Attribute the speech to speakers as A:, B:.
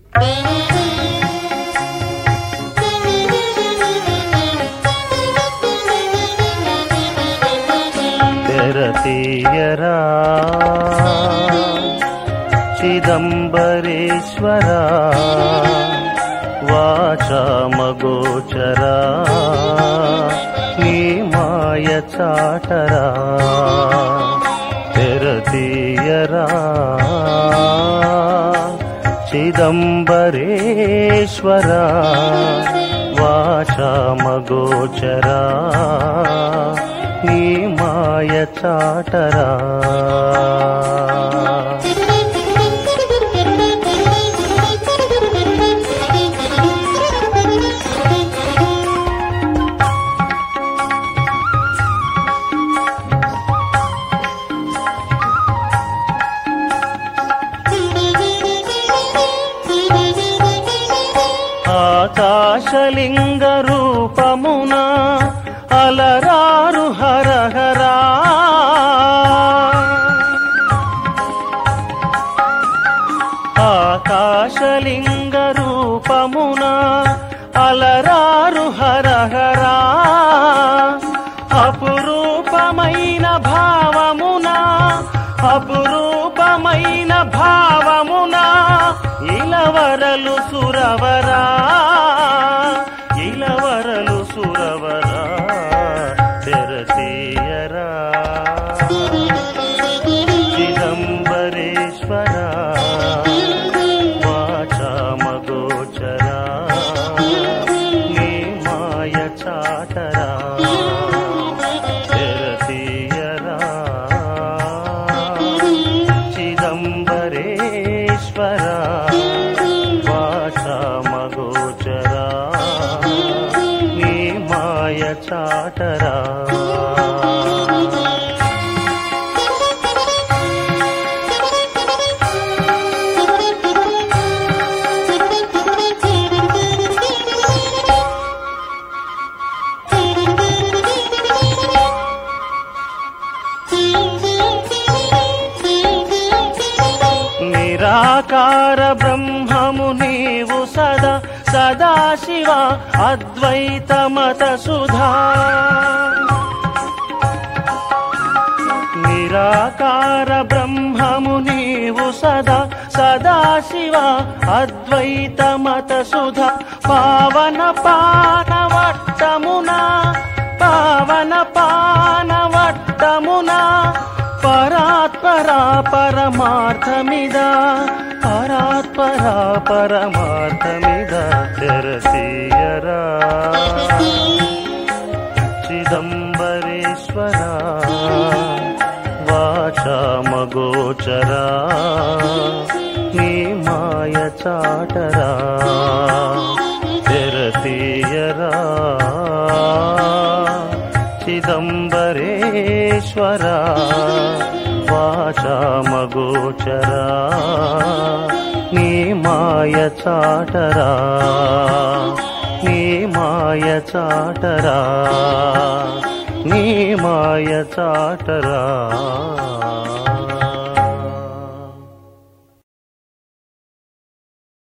A: తెరతీయరా చిదంబరేశ్వరా వాచామగోచరా నీ మాయ చాటరా తెరతీయరా చిదంబరేశ్వరా వాచామగోచరా నీ మాయ చాటరా ఆకాశలింగ రూపమున అలరారు హరహరా ఆకాశలింగ రూపమున అలరారు హరహరా అపురూపమైన భావమున అపురూపమైన భావమున ఇలవరలు సురవరా ఇలవరలు సురవరా తెరతీయరా చిదంబరేశ్వరా వాచామగోచరా నీ మాయ చాటరా తెరతీయరా చిదంబరేశ్వరా వాచామగోచరా నీ మాయ చాటరా నిరాకార బ్రహ్మము నీవు సదా సదాశివ అద్వైత మత సుధా నిరాకార బ్రహ్మము నీవు సదా సదాశివ అద్వైత మత సుధా పావన పానవట్టమున పావన పానవట్టమున పరాత్పరా పరమార్థమిద పరాత్పరా పరమార్థమిద తెరతీయరా చిదంబరేశ్వరా వాచామగోచరా నీ మాయ చాటరా తెరతీయరా చిదంబరేశ్వరా వాచామగోచరా నీ మాయ చాటరా నీ మాయ చాటరా నీ మాయ చాటరా